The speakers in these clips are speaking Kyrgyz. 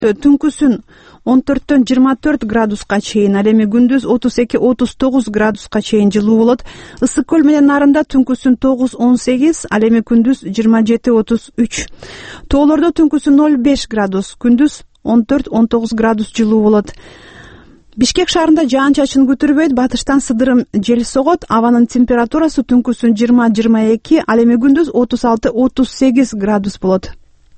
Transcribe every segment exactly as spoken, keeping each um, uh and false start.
түнкүсүн он төрттөн жыйырма төрт градуска чейин, ал эми күндүз отуз эки отуз тогуз градуска чейин жылуу болот. Ысык көл менен нарында түнкүсүн тогуз он сегиз, ал эми күндүз жыйырма жети отуз үч. Тоолордо түнкүсүн ноль беш градус, күндүз он төрт он тогуз градус жылуу болот. Бишкек шаарында жаан-чачын күтүрбөйт, батыштан сыдырым жел согот. Абанын температурасы түнкүсүн жыйырма жыйырма эки, ал эми күндүз отуз алты отуз сегиз градус болот.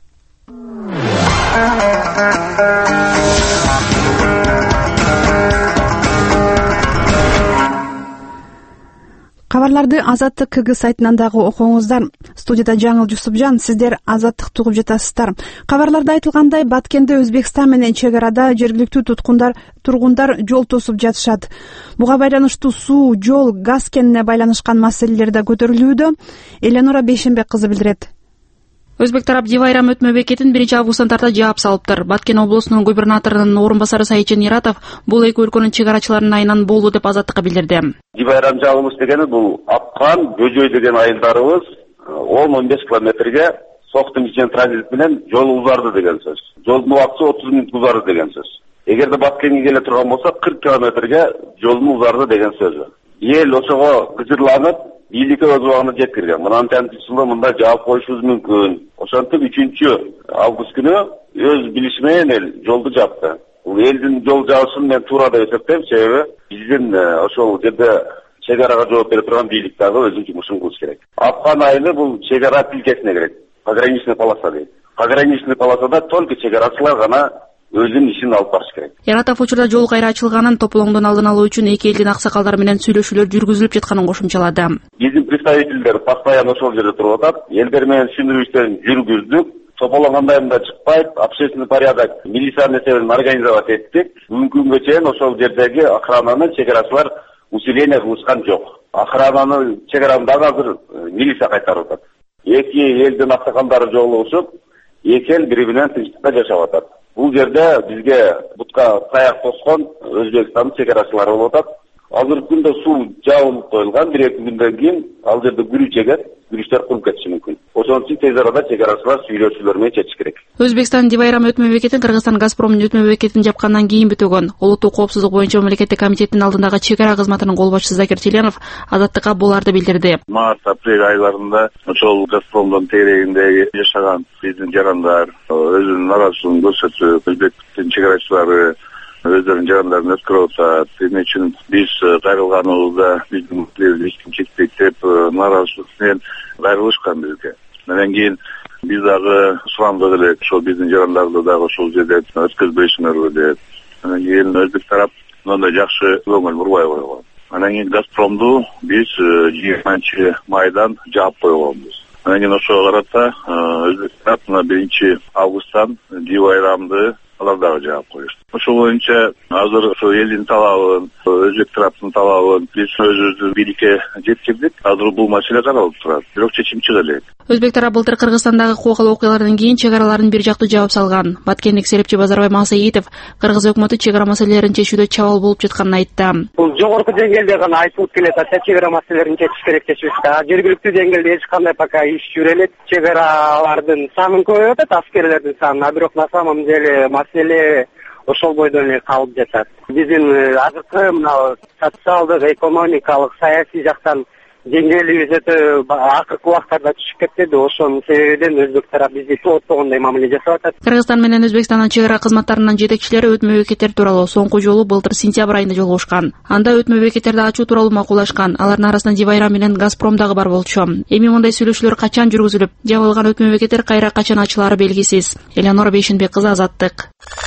Кабарларды Азаттык КГ сайтынан дагы окуңуздар. Студияда Жаңыл Жусупжан, сиздер Азаттыкты угуп жатасыздар. Кабарларда айтылгандай, Баткенде Өзбекстан менен чек арада жергиликтүү туткундар тургундар жол тосуп жатышат. Буга байланыштуу суу, жол, газ кенине байланышкан маселелер да көтөрүлүүдө. Эленора Бейшенбек кызы билдирет. Өзбек тарап Дивайрам өтмө бекетин биринчи августтан тарта жаап салыптыр. Баткен облусунун губернаторунун орун басары Саиджан Иратов бул эки өлкөнүн чек арачыларынын айынан болду деп Азаттыкка билдирди. Дивайрам жабылыш дегени бул Апкан, Бөжөй деген айылдарыбыз он он беш километрге Соктун ичинен транзит менен жол узарды деген сөз. Жолдун убакыты отуз мүнөт узарды деген сөз. Эгерде Баткенге келе турган болсо кырк километрге жолдун узарды деген сөз. Эл ошого кыжырланып, бийликке өз убагында жеткирген. Мындан тантисылы мында жаап коюшубуз мүмкүн. Ошентип үчүнчү август күнү өз билиши менен эл жолду жапты. Бул элдин жол жабышын мен туура деп эсептейм, себеби биздин ошол жерде чек арага жооп бере турган бийлик дагы өзүнүн жумушун кылыш керек. Апкан айылы бул чек ара тилкесине кирет. Пограничный полоса дейт. Пограничный полосада только чек арачылар гана өзүнүн ишин алып барыш керек. Яратов учурда жол кайра ачылганын, тополоңдон алдын алуу үчүн эки элдин аксакалдары менен сүйлөшүүлөр жүргүзүлүп жатканын кошумчалады. Биздин представительдер постоянно ошол жерде туруп атат. Элдер менен түшүндүрүү жүргүздүк. Тополоң кандай мында чыкпайт, общественный порядок, милициянын эсебинен организовать эттик. Бүгүнкү күнгө чейин ошол жердеги охрананы чек арачылар усиление кылышкан жок. Охрананы чек араны дагы азыр милиция кайтарып атат. Эки элдин аксакалдары жолугушуп, эки эл бири менен тынчтыкта жашап атат. Бул жерде бизге бутка таяк тоскон Өзбекстандын чек арачылары болуп атат. Азыркы күндө суу жабылып коюлган, бир эки күндөн кийин ал жерде күрүч эгет, күрүчтөр куруп кетиши мүмкүн. Ошон үчүн тез арада чек арачылар сүйлөшүүлөр менен чечиш керек. Өзбекстан Дивайрам өтмө бекетин Кыргызстан Газпромдун өтмө бекетин жапкандан кийин бүтөгөн. Улуттук коопсуздук боюнча мамлекеттик комитеттин алдындагы чек ара кызматынын кол башчысы Закир Теленов Азаттыкка буларды билдирди. Март-апрель айларында ошол Газпромдун тегерегинде жашаган биздин жарандар өзүнүн нааразычылыгын көрсөтүп, Өзбектин чек арачылары өздөрүнүн жарандарын өткөрүп атат. Эмне үчүн биз кайрылганыбызда биздин эч ким чекпейт деп нааразычылык менен кайрылышкан бизге. Андан кийин биз дагы сурандык элек, ошол биздин жарандарды дагы ошол жерде өткөзбөйсүңөрбү деп. Андан кийин Өзбек тарап мындай жакшы көңүл бурбай койгон. Андан кийин Газпромду биз жыйырманчы майдан жаап койгонбуз. Андан кийин ошого карата Өзбек тарап мына биринчи августтан Дивайрамды алар дагы жаап коюшту. Ошол боюнча азыр ошо элдин талабын, Өзбек тараптын талабын биз өзүбүздүн бийликке жеткирдик. Азыр бул маселе каралып турат. Бирок чечим чыга элек. Өзбек тарап былтыр Кыргызстандагы кокал окуялардан кийин чек араларын бир жактуу жаап салган. Баткендик серепчи Базарбай Масаитов Кыргыз өкмөтү чек ара маселелерин чечүүдө чабал болуп жатканын айтты. Бул жогорку деңгээлде гана айтылып келет, чек ара маселелерин чечиш керек дешибизда. Жергиликтүү деңгээлде эч кандай пока иш жүрө элек. Чек аралардын санын көбөйүп атат, аскерлердин саны, бирок на самом деле маселе ошол бойдо эле калып жатат. Биздин азыркы мына социалдык, экономикалык, саясий жактан деңгээлибиз өтө акыркы убактарда түшүп кетти. Ошонун себебинен Өзбек тарап бизди тооттогондой мамиле жасап атат. Кыргызстан менен Өзбекстандын чек ара кызматтарынын жетекчилери өтмө бекеттер тууралуу соңку жолу былтыр сентябрь айында жолугушкан. Анда өтмө бекеттерди ачуу тууралуу макулдашкан. Алардын арасында Дивайрам менен Газпром дагы бар болчу. Эми мындай сүйлөшүүлөр качан жүргүзүлүп, жабылган өтмө бекеттер кайра качан ачылары белгисиз. Эленора Бейшенбек кызы, Азаттык.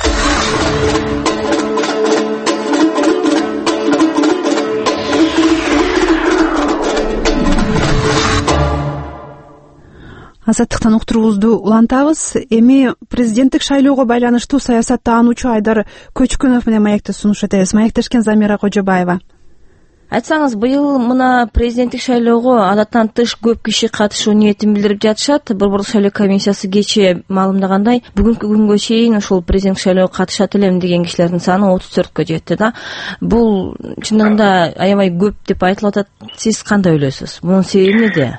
Азаттыктан уктуруубузду улантабыз. Эми президенттик шайлоого байланыштуу саясаттаануучу Айдар Көчкөнов менен маекти сунуш этебиз. Маектешкен Замира Кожобаева. Айтсаңыз, быйыл мына президенттик шайлоого адаттан тыш көп киши катышуу ниетин билдирип жатышат. Борбордук шайлоо комиссиясы кечээ маалымдагандай, бүгүнкү күнгө чейин ошол президенттик шайлоого катышат элем деген кишилердин саны отуз төрткө жетти да. Бул чындыгында аябай көп деп айтылып атат. Сиз кандай ойлойсуз? Мунун себеби эмнеде?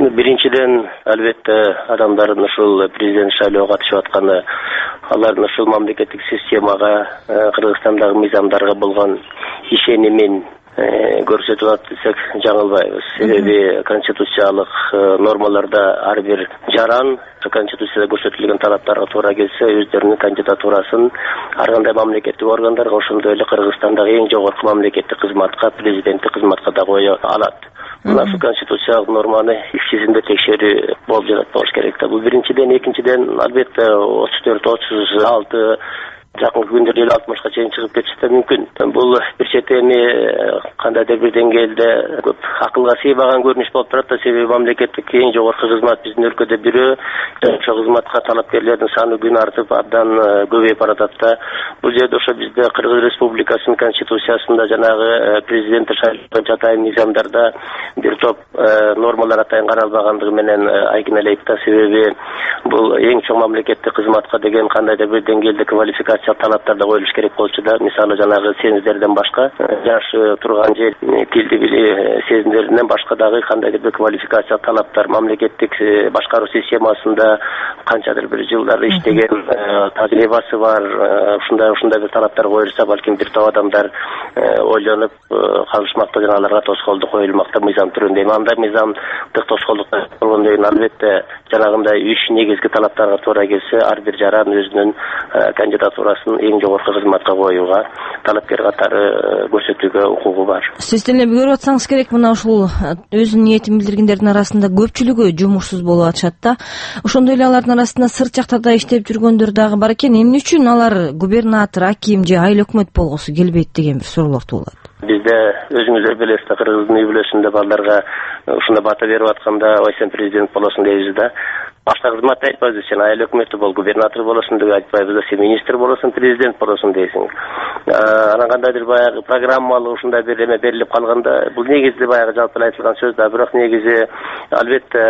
Биринчиден, албетте, адамдардын ушул президент шайлоого катышып атканы, алардын ушул мамлекеттик системага, Кыргызстандагы мыйзамдарга болгон ишенимин көрсөтүп атат десек жаңылбайбыз. Себеби конституциялык нормаларда ар бир жаран конституцияда көрсөтүлгөн талаптарга туура келсе, өздөрүнүн кандидатурасын ар кандай мамлекеттик органдарга, ошондой эле Кыргызстандагы эң жогорку мамлекеттик кызматка, президенттик кызматка да кое алат. Мына ушул конституциялык норманы иш жүзүндө текшерүү болуп жатат болуш керек да. Бул биринчиден, экинчиден, албетте отуз төрт отуз алты жакынкы күндөрдө элүү алтымышка чейин чыгып кетиши да мүмкүн. Бул бир четеми кандайдыр бир деңгээлде көп акылга сыйбаган көрүнүш болуп турат да, себеби мамлекеттик эң жогорку кызмат биздин өлкөдө бирөө, ошол кызматка талапкерлердин саны күн артып абдан көбөйүп баратат да. Бул жерде ошо бизде Кыргыз Республикасынын конституциясында жанагы президенттик шайлоого жатайын мыйзамдарда бир топ нормалар атайын каралбагандыгы менен айкинелейт да, себеби бул эң чоң мамлекеттик кызматка деген кандайдыр бир деңгээлде квалификация талаптар да коюлуш керек болчу да. Мисалы жанагы семиздерден башка жашы, турган жер, тилди били сезимдеринен башка дагы кандайдыр бир квалификация талаптар, мамлекеттик башкаруу системасында канчадыр бир жылдар иштеген тажрыйбасы бар, ушундай ушундай бир талаптар коюлса, балким бир топ адамдар ойлонуп калышмакта, жана аларга тоскоолдук коюлмакта мыйзам түрүндө. Андай мыйзамдык тоскоолдуктар болгондон кийин албетте жанагындай үч негизги талаптарга туура келсе, ар бир жаран өзүнүн кандидатура эң жогорку кызматка коюуга, талапкер катары көрсөтүүгө укугу бар. Сиз деле көрүп атсаңыз керек, мына ушул өзүнүн ниетин билдиргендердин арасында көпчүлүгү жумушсуз болуп атышат да. Ошондой эле алардын арасында сырт жактарда иштеп жүргөндөр дагы бар экен. Эмне үчүн алар губернатор, аким же айыл өкмөт болгусу келбейт деген бир суроолор туулат. Бизде өзүңүздөр билесиздер, Кыргыздын үй бүлөсүндө балдарга ушундай бата берип атканда, ой сен президент болосуң дейбиз да. Башка кызматты айтпайбыз, сен айыл өкмөтү бол, губернатор болосуң деп айтпайбыз да, сен министр болосуң, президент болосуң дейсиң. Анан кандайдыр баягы программалуу ушундай бир эме берилип калганда, бул негизи баягы жалпы айтылган сөз да, бирок негизи албетте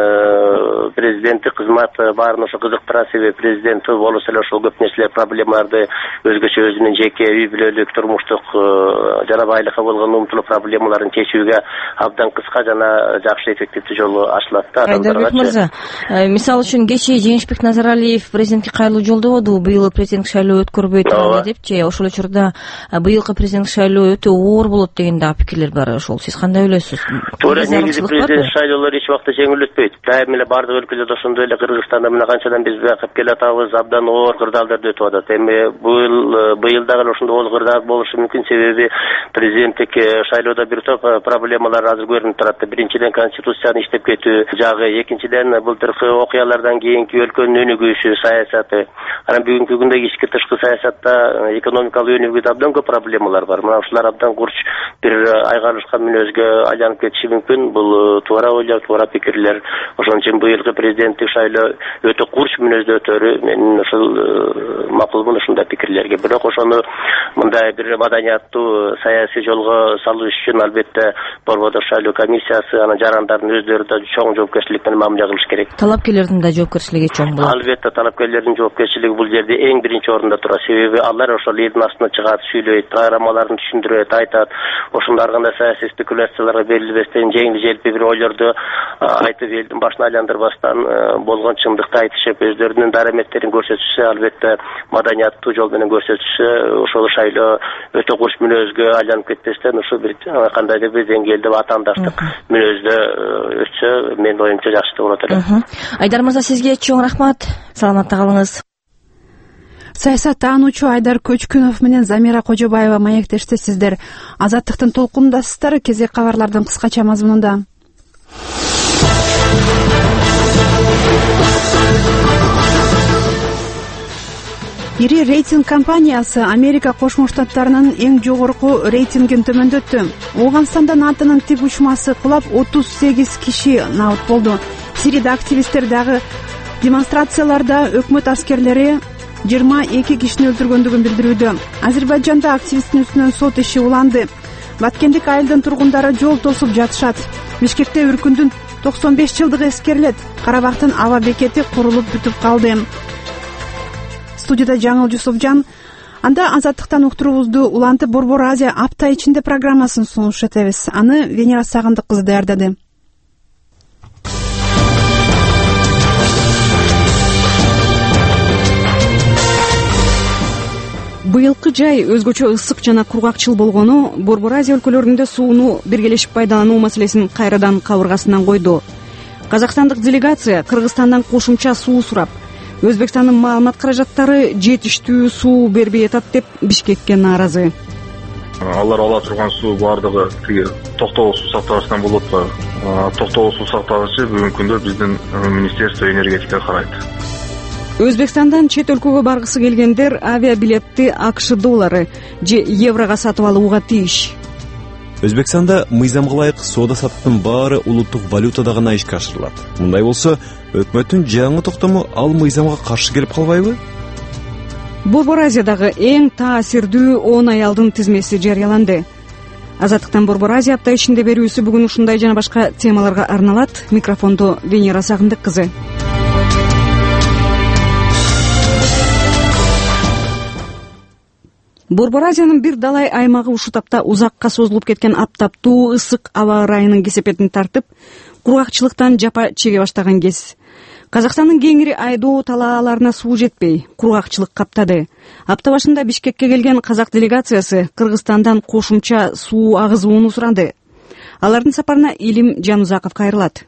президенттик кызмат баарын ошо кызыктыра, себеби президент болсо эле ошол көп нерселер, проблемаларды өзгөчө өзүнүн жеке үй бүлөлүк, турмуштук жана байлыкка болгон умтулуу проблемаларын чечүүгө абдан кыска жана жакшы эффективдүү жолу ачылат да. Айдарбек мырза, мисалы үчүн кечээ Жеңишбек Назаралиев президентке кайрылуу жолдободу, быйыл президенттик шайлоо өткөрбөйт депчи. Ошол учурда быйылкы президенттик шайлоо өтө оор болот деген дагы пикирлер бар. Ошол сиз кандай ойлойсуз? Туура, негизи президенттик шайлоолор эч убакта жеңилдетпейт. Дайым эле бардык өлкөлөрдө ошондой эле, Кыргызстанда мына канчадан биз байкап келе атабыз, абдан оор кырдаалдар өтүп атат. Эми быйыл быйыл дагы ошондой оор кырдаал болушу мүмкүн, себеби президенттик шайлоодо бир топ проблемалар азыр көрүнүп турат. Биринчиден конституцияны иштеп кетүү жагы, экинчиден былтыркы окуялардан кийинки өлкөнүн өнүгүшү саясаты, анан бүгүнкү күндө ички тышкы саясатта экономикалык өнүгүүдө абдан көп проблемалар бар. Мына ушулар абдан курч бир айгарышкан мүнөзгө айланып кетиши мүмкүн. Бул туура ойлор, туура пикирлер. Ошон үчүн быйылкы президенттик шайлоо өтө курч мүнөздө өтөрү мен ушул макулмун ушундай пикирлерге. Бирок ошону мындай бир маданияттуу саясий жолго салуу үчүн албетте Борбордук шайлоо комиссиясы, анан жарандардын өздөрү да чоң жоопкерчилик менен мамиле кылыш керек. Талапкерлердин да жоопкерчилиги чоң болот. Албетте талапкерлердин жоопкерчилиги бул жерде эң биринчи орунда турат. Себеби алар ошол элдин астына чыгат, сүйлөйт, программаларын түшүндүрөт, айтат. Ошондо ар кандай саясий спекуляцияларга берилбестен, жеңил желпи бир ойлорду айтып, элдин башын айландырбастан болгон чындыкты айтышып, өздөрүнүн дараметтерин көрсөтүшсө, албетте маданияттуу жол менен көрсөтүшсө, ошол шайлоо өтө курч мүнөзгө айланып кетпестен, ушул бир кандайдыр бир деңгээлде атаандаштык мүнөздө өтсө, менин оюмча жакшы болот эле. Айдар мырза, сизге чоң рахмат. Саламатта калыңыз. Саясат таануучу Айдар Көчкүнов менен Замира Кожобаева маектештесиздер. Азаттыктын толкундасыздар. Кезек кабарлардын кыскача мазмунунда. Ири рейтинг компаниясы Америка Кошмо Штаттарынын эң жогорку рейтингин төмөндөттү. Ооганстандан атынын тик учмасы кулап отуз сегиз киши набыт болду. Сирияда активисттер дагы демонстрацияларда өкмөт аскерлери жыйырма эки кишини өлтүргөндүгүн билдирүүдө. Азербайжанда активисттин үстүнөн сот иши уланды. Баткендик айылдын тургундары жол тосуп жатышат. Бишкекте үркүндүн токсон беш жылдыгы эскерилет. Карабактын аба бекети курулуп бүтүп калды. Студияда Жаңыл Жусупжан. Анда азаттыктан уктуруубузду улантып, Борбор Азия апта ичинде программасын сунуш этебиз. Аны Венера Сагындык кызы даярдады. быйылкы жай өзгөчө ысык жана кургакчыл болгону Борбор Азия өлкөлөрүндө сууну биргелешип пайдалануу маселесин кайрадан кабыргасынан койду. Казакстандык делегация Кыргызстандан кошумча суу сурап, Өзбекстандын маалымат каражаттары жетиштүү суу бербей атат деп Бишкекке нааразы. Алар ала турган суу бардыгы тиги токтогул суу сактагычтан болот атпайбы? Токтогул суу сактагычы бүгүнкү күндө биздин Министерство энергетика карайт. Өзбекстандан чет өлкөгө баргысы келгендер авиабилетти АКШ доллары же еврого сатып алууга тийиш. Өзбекстанда мыйзамга ылайык соода саттыктын баары улуттук валютада гана ишке ашырылат. Мындай болсо, өкмөттүн жаңы токтому ал мыйзамга каршы келип калбайбы? Борбор Азиядагы эң таасирдүү он аялдын тизмеси жарыяланды. Азаттыктан Борбор Азия апта ичинде берүүсү бүгүн ушундай жана башка темаларга арналат. Микрофондо Венера Сагындык кызы. Борбор Азиянын бир далай аймагы ушул тапта узакка созулуп кеткен аптаптуу ысык аба ырайынын кесепетин тартып, кургакчылыктан жапа чеге баштаган кез. Казакстандын кеңири айдоо талааларына суу жетпей, кургакчылык каптады. Апта башында Бишкекке келген казак делегациясы Кыргызстандан кошумча суу агызууну сурады. Алардын сапарына Илим Жанузаков кайрылат.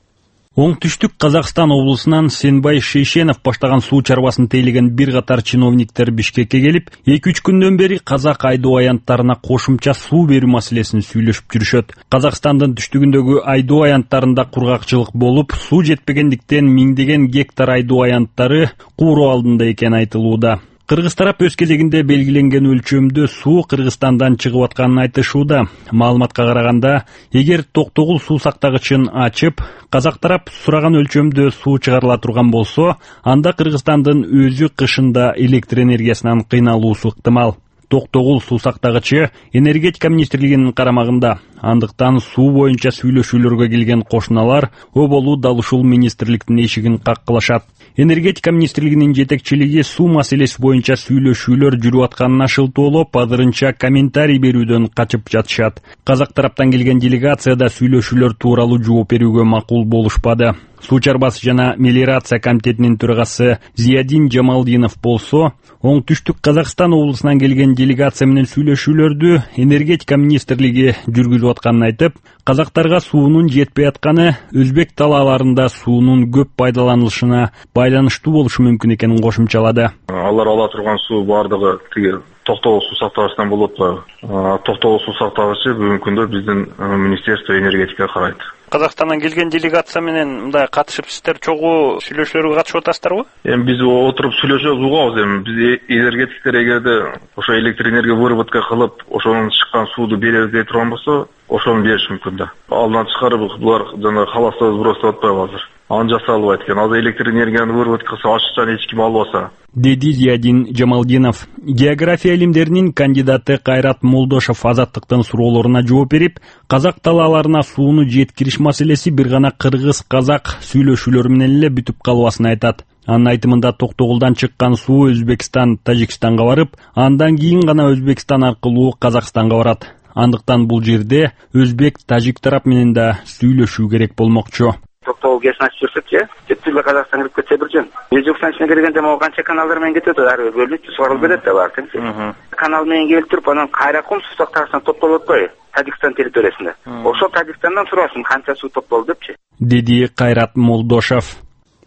Оңтүстүк Казакстан облусунан Сенбай Шейшенов баштаган суу чарбасын тейлеген бир катар чиновниктер Бишкекке келип, эки үч күндөн бери казак айдоо аянттарына кошумча суу берүү маселесин сүйлөшүп жүрүшөт. Казакстандын түштүгүндөгү айдоо аянттарында кургакчылык болуп, суу жетпегендиктен миңдеген гектар айдоо аянттары кууроо алдында экени айтылууда. Кыргыз тарап өз кезегинде белгиленген өлчөмдө суу Кыргызстандан чыгып атканын айтышууда. Маалыматка караганда, эгер токтогул суу сактагычын ачып, казак тарап сураган өлчөмдө суу чыгарыла турган болсо, анда Кыргызстандын өзү кышында электр энергиясынан кыйналуусу ыктымал. Токтогул суу сактагычы энергетика министрлигинин карамагында. Андыктан суу боюнча сүйлөшүүлөргө келген кошуналар оболу дал ушул министрликтин эшигин каккылашат. Энергетика министрлигинин жетекчилиги суу маселеси боюнча сүйлөшүүлөр жүрүп атканына шылтоолоп, азырынча комментарий берүүдөн качып жатышат. Казак тараптан келген делегация да сүйлөшүүлөр тууралуу жооп берүүгө макул болушпады. Суу чарбасы жана мелиорация комитетинин төрагасы Зиядин Жамалдинов болсо, Оңтүстүк Казакстан облусунан келген делегация менен сүйлөшүүлөрдү энергетика министрлиги жүргүзүп атканын айтып, казактарга суунун жетпей атканы өзбек талааларында суунун көп пайдаланылышына байланыштуу болушу мүмкүн экенин кошумчалады. Алар ала турган суу бардыгы тиги токтогул суу сактагычтан болот атпайбы? Токтогул суу сактагычы бүгүнкү күндө биздин Министерство энергетика карайт. Казакстандан келген делегация менен мындай катышып сиздер чогуу сүйлөшүүлөргө катышып атасыздарбы? Эми биз отуруп сүйлөшөбүз угабыз. Эми биз энергетиктер эгерде ошо электр энергия выработка кылып, ошонун чыккан сууду беребиз дей турган болсо, ошону бериш мүмкүн да. Алдынан чыгарып булар жана халасыбыз бросуп атпайбы азыр. Аны жаса албайт экен. Азыр электр энергияны выработка кылса, ачыкчан эч ким албаса. Деди Зиядин Жамалдинов. География илимдеринин кандидаты Кайрат Молдошов азаттыктын суроолоруна жооп берип, казак талааларына сууну жеткириш маселеси бир гана кыргыз-казак сүйлөшүүлөр менен эле бүтүп калбасын айтат. Анын айтымында токтогулдан чыккан суу Өзбекстан, Тажикстанга барып, андан кийин гана Өзбекстан аркылуу Казакстанга барат. Андыктан бул жерде өзбек, тажик тарап менен да сүйлөшүү керек болмокчу. Токтогул кесин ачып жүрсөкчү, жетти Казакстанга кирип кетсе бир жөн. Өзбекстан ичине киргенде могу канча каналдар менен кетет, ары бөлүнүп сугарылып берет да бар теңчи. Канал менен келип туруп, анан кайра кум суу сактагычтан топтолот атпайбы? Тажикстан территориясында. Ошол Тажикстандан сурасын канча суу топтолду депчи. Деди Кайрат Молдошов.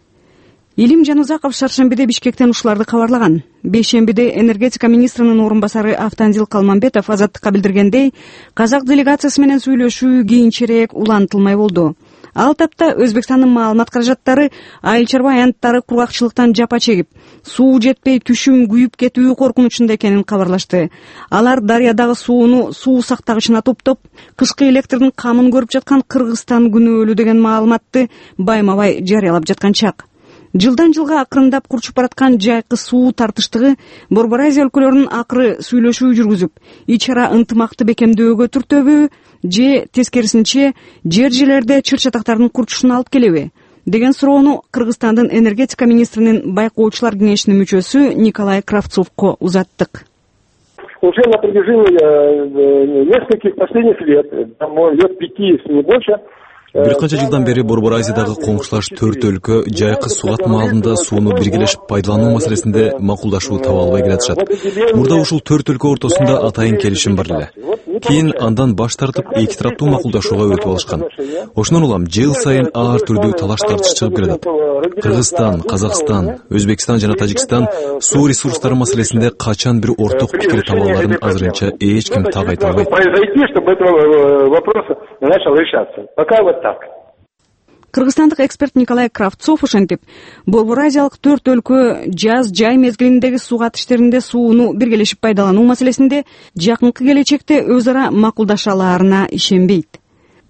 Илим Жанузаков шаршембиде Бишкектен ушуларды кабарлаган. Бейшембиде энергетика министринин орун басары Автандил Калманбетов азаттыкка билдиргендей, казак делегациясы менен сүйлөшүү кийинчерээк улантылмай болду. Ал тапта Өзбекстандын маалымат каражаттары айыл чарба аянттары кургакчылыктан жапа чегип, суу жетпей түшүм күйүп кетүү коркунучунда экенин кабарлашты. Алар дарыядагы сууну суу сактагычына топтоп, кышкы электрдин камын көрүп жаткан Кыргызстан күнөөлүү деген маалыматты байма-бай жарыялап жаткан чак. Жылдан жылга акырындап курчуп бараткан жайкы суу тартыштыгы Борбор Азия өлкөлөрүнүн акыры сүйлөшүү жүргүзүп, ич ара ынтымакты бекемдөөгө түртөбү же тескерисинче жер жерлерде чыр-чатактардын курчушуна алып келеби деген суроону Кыргызстандын энергетика министринин байкоочулар кеңешинин мүчөсү Николай Кравцовко узаттык. Уже на протяжении нескольких последних лет, лет пяти, если не больше, бир канча жылдан бери Борбор Азиядагы коңшулаш төрт өлкө жайкы суу маалында сууну биргелешип пайдалануу маселесинде макулдашуу таба албай келатышат. Мурда ушул төрт өлкө ортосунда атайын келишим бар эле. Кийин андан баш тартып эки тараптуу макулдашууга өтүп алышкан. Ошондон улам жыл сайын ар түрдүү талаш тартыш чыгып келатат. Кыргызстан, Казакстан, Өзбекстан жана Тажикстан суу ресурстары маселесинде качан бир орток пикир таба аларын азырынча эч ким так айта албайт. Пока вот так. Кыргызстандык эксперт Николай Кравцов ошентип, Борбор Азиялык төрт өлкө жаз жай мезгилиндеги сууга атыштеринде сууну биргелешип пайдалануу маселесинде жакынкы келечекте өз ара макулдаша алаарына ишенбейт.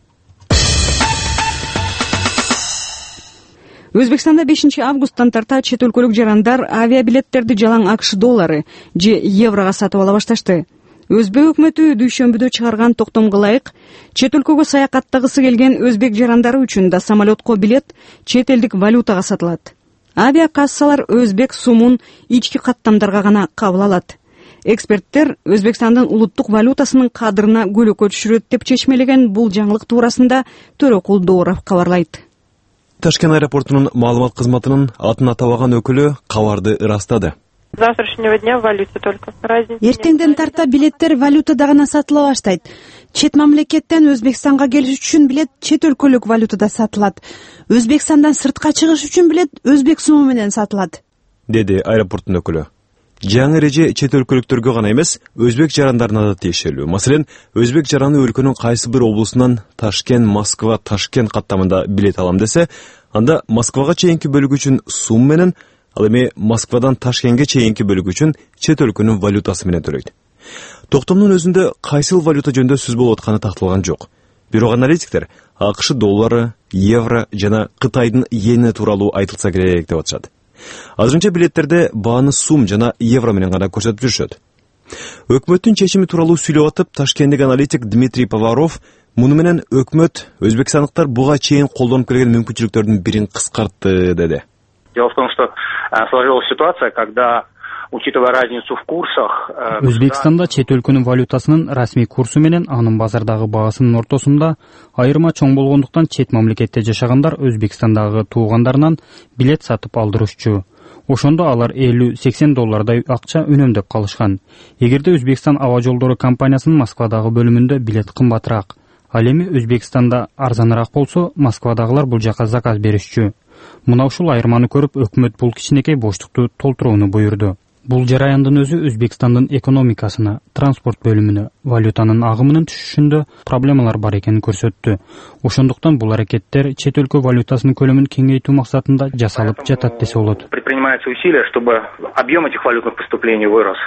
Өзбекстанда бешинчи августтан тарта чет өлкөлүк жарандар авиабилеттерди жалаң акш доллары же еврога сатып ала башташты. Өзбек өкмөтү дүйшөмбүдө чыгарган токтомго ылайык чет өлкөгө саякаттагысы келген өзбек жарандары үчүн да самолетко билет чет элдик валютага сатылат. Авиакассалар өзбек сумун ички каттамдарга гана кабыл алат. Эксперттер Өзбекстандын улуттук валютасынын кадырына көлөкө түшүрөт деп чечмелеген бул жаңылык туурасында Төрөкул Дооров кабарлайт. Ташкент аэропортунун маалымат кызматынын атын атабаган өкүлү кабарды ырастады. Завтрашнего дня в валюте только. Эртеңден тарта билеттер валютада гана сатыла баштайт. Чет мамлекеттен Өзбекстанга келиш үчүн билет чет өлкөлүк валютада сатылат. Өзбекстандан сыртка чыгыш үчүн билет өзбек суму менен сатылат, деди аэропорттун өкүлү. Жаңы эреже чет өлкөлүктөргө гана эмес, өзбек жарандарына да тиешелүү. Маселен, өзбек жараны өлкөнүн кайсы бир облусунан Ташкент, Москва, Ташкент каттамында билет алам десе, анда Москвага чейинки бөлүгү үчүн сум менен, ал эми Москвадан Ташкентке чейинки бөлүгү үчүн чет өлкөнүн валютасы менен төлөйт. Токтомдун өзүндө кайсыл валюта жөнүндө сөз болуп атканы такталган жок. Бирок аналитиктер акш доллары, евро жана Кытайдын йени тууралуу айтылса керек деп атышат. Азырынча билеттерде бааны сум жана евро менен гана көрсөтүп жүрүшөт. Өкмөттүн чечими тууралуу сүйлөп атып, ташкенттик аналитик Дмитрий Поваров муну менен өкмөт өзбекстандыктар буга чейин колдонуп келген мүмкүнчүлүктөрдүн бирин кыскартты деди. Дело в том, что сложилась ситуация, когда, учитывая разницу в курсах... Өзбекстанда чет өлкөнүн валютасынын расмий курсу менен анын базардагы баасынын ортосунда айырма чоң болгондуктан чет мамлекетте жашагандар Өзбекстандагы туугандарынан билет сатып алдырышчу. Ошондо алар элүү-сексен доллардай акча үнөмдөп калышкан. Эгерде Өзбекстан аба жолдору компаниясынын Москвадагы бөлүмүндө билет кымбатыраак, ал эми Өзбекстанда арзаныраак болсо, Москвадагылар бул жака заказ беришчү. Мына ушул айырманы көрүп, өкмөт бул кичинекей боштукту толтурууну буйрду. Бул жараяндын өзү Өзбекстандын экономикасына, транспорт бөлүмүнө, валютанын агымынын түшүшүндө проблемалар бар экенин көрсөттү. Ошондуктан бул аракеттер чет өлкө валютасынын көлөмүн кеңейтүү максатында жасалып жатат десе болот. Предпринимаются усилия, чтобы объем этих валютных поступлений вырос.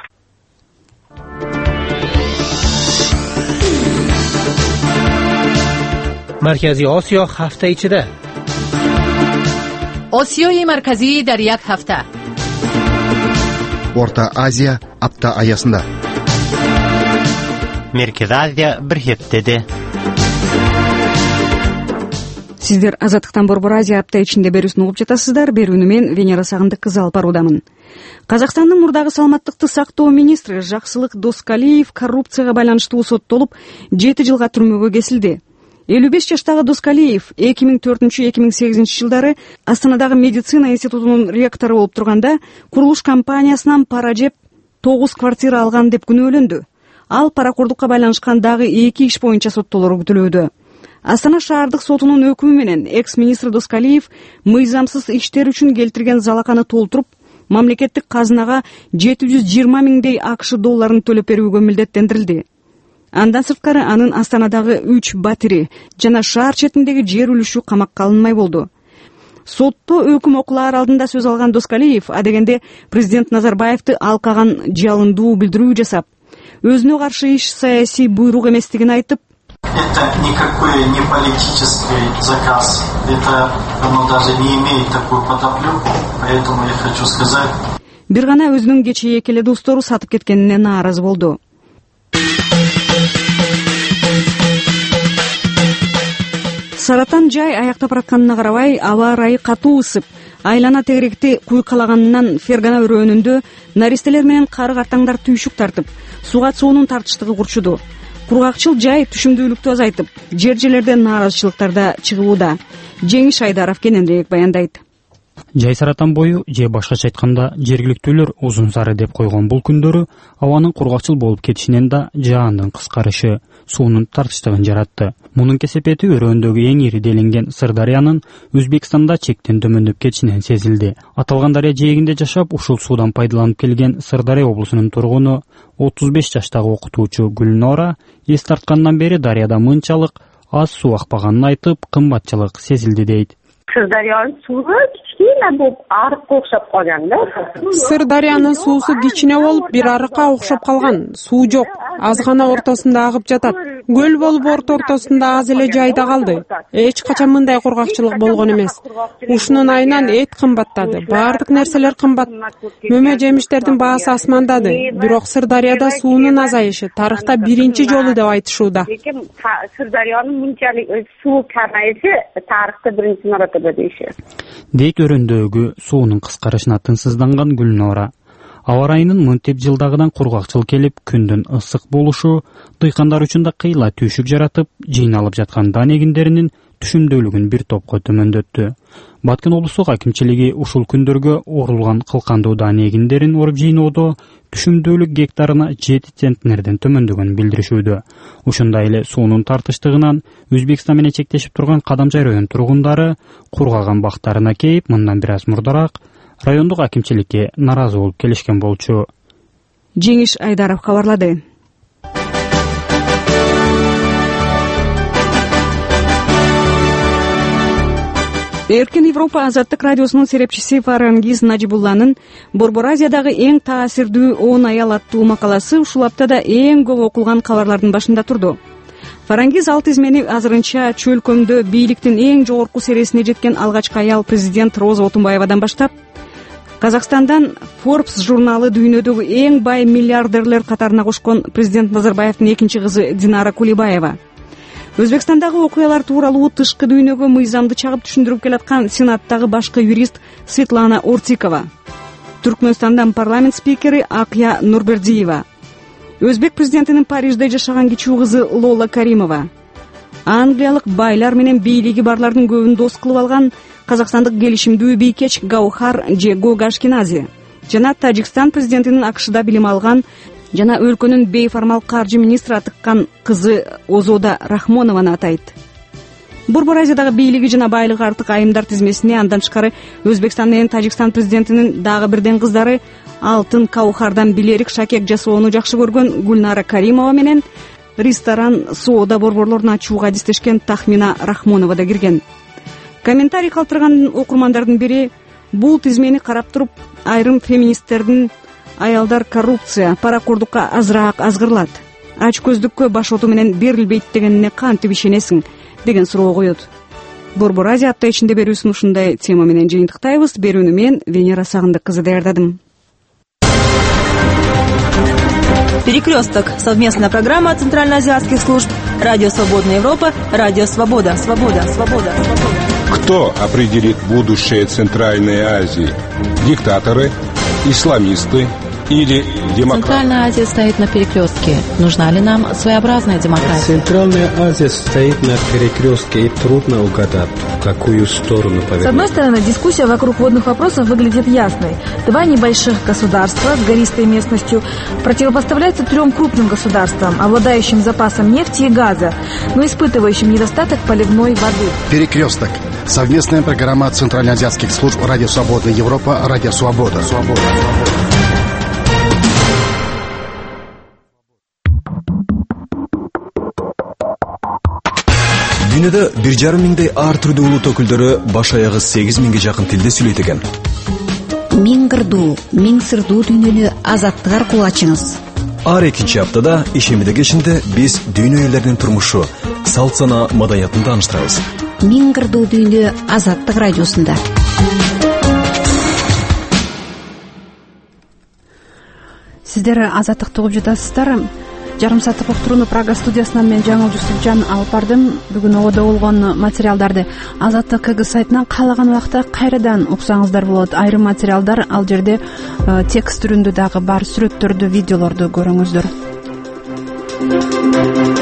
Markaziy Osiyo hafta ichida. Osiyoyi markaziy dar yak hafta. Орта Азия апта аясында. Меркез Азия bir heftede. Сиздер Азаттыктан Борбор Азия апта ичинде берүүсүн угуп жатасыздар. Берүүнү мен Венера Сагындык кызы алып баруудамын. Казакстандын мурдагы саламаттыкты сактоо министри Жаксылык Доскалиев коррупцияга байланыштуу соттолуп жети жылга түрмөгө кесилди. элүү беш жаштагы Доскалиев эки миң төртүнчү эки миң сегизинчи жылдары Астанадагы медицина институтунун ректору болуп турганда курулуш компаниясынан пара жеп тогуз квартира алган деп күнөөлөндү. Ал паракордукка байланышкан дагы эки иш боюнча соттолору күтүлүүдө. Астана шаардык сотунун өкүмү менен экс-министр Доскалиев мыйзамсыз иштер үчүн келтирген залаканы толтуруп, мамлекеттик казынага жети жүз жыйырма миңдей акш долларын төлөп берүүгө милдеттендирилди. Андан сырткары анын Астанадагы үч батири жана шаар четиндеги жер үлүшү камакка алынмай болду. Сотто өкүм окулаар алдында сөз алган Доскалиев адегенде президент Назарбаевди алкаган жалындуу билдирүү жасап, өзүнө каршы иш саясий буйрук эместигин айтып, это никакой не политический заказ, это оно даже не имеет такую подоплеку, поэтому я хочу сказать. Бир гана өзүнүн кечээ экеле достору сатып кеткенине нааразы болду. Саратан жай аяктап баратканына карабай, аба ырайы катуу ысып, айлана тегеректи куйкалаганынан Фергана өрөөнүндө наристелер менен кары картаңдар түйшүк тартып, суга суунун тартыштыгы курчуду. кургакчыл жай түшүмдүүлүктү азайтып, жер жерлерден нааразычылыктар да чыгууда. Жеңиш Айдаров кененирээк баяндайт. Жай Саратан бою же башкача айтканда жергиликтүүлөр Узун Сары деп койгон бул күндөрү абанын кургакчыл болуп кетишинен да жаандын кыскарышы, суунун тартычтыгын жаратты. Мунун кесепети өрөөндөгү эң ири делинген Сырдарыянын Өзбекстанда чектен төмөндөп кетишинен сезилди. Аталган дарыя жээгинде жашап, ушул суудан пайдаланып келген Сырдария облусунун тургуну отуз беш жаштагы окутуучу Гүлнора эс тарткандан бери дарыяда мынчалык аз суу акпаганын айтып, кымбатчылык сезилди дейт. Sirdaryoning suvi kichkina bo'lib ariqqa o'xshab qolganda. Sirdaryoning suvsi kichkina bo'lib bir ariqqa o'xshab qolgan. Suv yo'q, azg'ana o'rtasida ag'ib жатат. Göl bo'lib o'rta o'rtasida az ele joyda qoldi. Hech qachon bunday qurg'oqchilik bo'lgan emas. Ушунун айынан эт кымбаттады. Бардык нерселер кымбат. Мөмө жемиштердин баасы асмандады. Бирок Сырдарьяда суунун азайышы тарыхта биринчи жолу деп айтышууда. Sirdaryoning bunchalik suvi kamayishi tarixda birinchi marotaba deyishdi. Дейт өрөөндөгү суунун кыскарышына тынсызданган Гүлнора. Аба ырайынын мынтип жылдагыдан кургакчыл келип, күндүн ысык болушу дыйкандар үчүн да кыйла түйшүк жаратып, жыйналып жаткан дан эгиндеринин түшүмдүүлүгүн бир топко төмөндөттү. Баткен облустук акимчилиги ушул күндөргө орулган кылкандуу дан эгиндерин оруп жыйноодо түшүмдүүлүк гектарына жети центнерден төмөндөгөнүн билдиришүүдө. Ушундай эле суунун тартычтыгынан Өзбекстан менен чектешип турган Кадамжай район тургундары кургаган бактарына кейип, мындан бир аз мурдараак райондук акимчиликке наразы болуп келишкен болчу. Жеңиш Айдаров кабарлады. Эркин Европа азаттык радиосунун серепчиси Фарангиз Нажибулланын Борбор Азиядагы эң таасирдүү он аял аттуу макаласы ушул аптада эң көп окулган кабарлардын башында турду. Фарангиз ал тизмени азырынча чөлкөмдө бийликтин эң жогорку сересине жеткен алгачкы аял президент Роза Отунбаевадан баштап, Казакстандан Forbes журналы дүйнөдөгү эң бай миллиардерлер катарына кошкон президент Назарбаевдин экинчи кызы Динара Кулибаева. Өзбекстандагы окуялар тууралуу тышкы дүйнөгө мыйзамды чагып түшүндүрүп келаткан Сенаттагы башкы юрист Светлана Ортикова. Түркмөнстандан парламент спикери Акия Нурбердиева. Өзбек президентинин Парижде жашаган кичүү кызы Лола Каримова. Англиялык байлар менен бийлиги барлардын көбүн дос кылып алган казакстандык келишимдүү бийкеч Гаухар Джего Ашкенази. Жана Тажикстан президентинин АКШда билим алган жана өлкөнүн бейформал каржы министри атыккан кызы Озода Рахмонованы атайт. Борбор Азиядагы бийлиги жана байлыгы артык айымдар тизмесине андан тышкары Өзбекстан менен Тажикстан президентинин дагы бирден кыздары Алтын Каухардан билерик шакек жасоону жакшы көргөн Гүлнара Каримова менен ресторан соода борборлорун ачууга адистешкен Тахмина Рахмонова да кирген. Комментарий калтырган окурмандардын бири бул тизмени карап туруп, айрым феминисттердин аялдар коррупция, паракордукка азыраак азгырлат, ач көздүккө башоту менен берилбейт дегенине кантип ишенесиң деген суроо коет. Борбор Азия апта ичинде берүүсүн ушундай тема менен жыйынтыктайбыз. Берүүнү мен Венера Сагындык кызы даярдадым. Перекресток. Совместная программа Центральноазиатских служб. Радио Свободная Европа. Радио Свобода. Свобода. Свобода. Кто определит будущее Центральной Азии? Диктаторы, исламисты или демократы? Центральная Азия стоит на перекрестке. Нужна ли нам своеобразная демократия? Центральная Азия стоит на перекрестке, и трудно угадать, в какую сторону повернуть. С одной стороны, дискуссия вокруг водных вопросов выглядит ясной. Два небольших государства с гористой местностью противопоставляются трем крупным государствам, обладающим запасом нефти и газа, но испытывающим недостаток поливной воды. Перекресток. Совместная программа Центральноазиатских служб Радио Свободная Европа, Радио Свобода. Свобода. Дүйнөдө бир жарым миңдей ар түрдүү улут өкүлдөрү баш аягы сегиз миңге жакын тилде сүйлөйт экен. Миң кырдуу, миң сырдуу дүйнөнү азаттык аркылуу ачыңыз. Ар экинчи аптада ишемиде кечинде биз дүйнө элдеринин турмушу, салт сана, маданиятын тааныштырабыз. Миң кырдуу дүйнө азаттык радиосунда. Сиздер азаттыкты угуп жатасыздар. Жарым сааттык уктурууну Прага студиясынан мен Жаңыл Жусупжан алып бардым. Бүгүн ого болгон материалдарды Азаттык КГ сайтынан каалаган убакта кайрадан уксаңыздар болот. Айрым материалдар ал жерде текст түрүндө дагы бар, сүрөттөрдү, видеолорду көрүңүздөр.